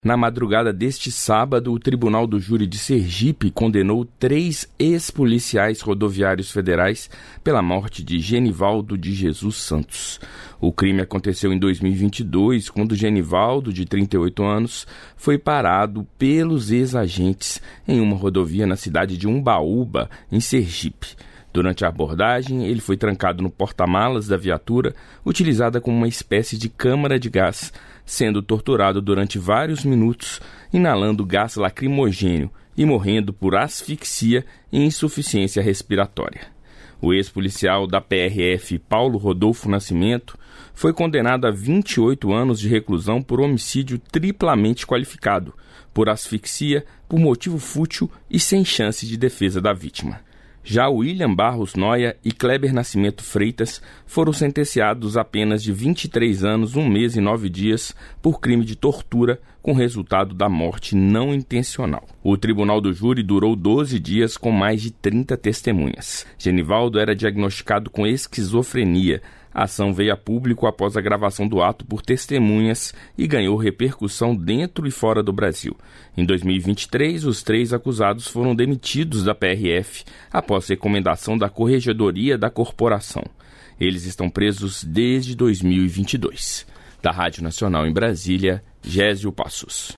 Na madrugada deste sábado, o Tribunal do Júri de Sergipe condenou 3 ex-policiais rodoviários federais pela morte de Genivaldo de Jesus Santos. O crime aconteceu em 2022, quando Genivaldo, de 38 anos, foi parado pelos ex-agentes em uma rodovia na cidade de Umbaúba, em Sergipe. Durante a abordagem, ele foi trancado no porta-malas da viatura, utilizada como uma espécie de câmara de gás, sendo torturado durante vários minutos, inalando gás lacrimogêneo e morrendo por asfixia e insuficiência respiratória. O ex-policial da PRF, Paulo Rodolfo Nascimento, foi condenado a 28 anos de reclusão por homicídio triplamente qualificado, por asfixia, por motivo fútil e sem chance de defesa da vítima. Já William Barros Noia e Kleber Nascimento Freitas foram sentenciados a penas de 23 anos, 1 mês e 9 dias por crime de tortura com resultado da morte não intencional. O Tribunal do Júri durou 12 dias com mais de 30 testemunhas. Genivaldo era diagnosticado com esquizofrenia. A ação veio a público após a gravação do ato por testemunhas e ganhou repercussão dentro e fora do Brasil. Em 2023, os 3 acusados foram demitidos da PRF após recomendação da Corregedoria da Corporação. Eles estão presos desde 2022. Da Rádio Nacional em Brasília, Gésio Passos.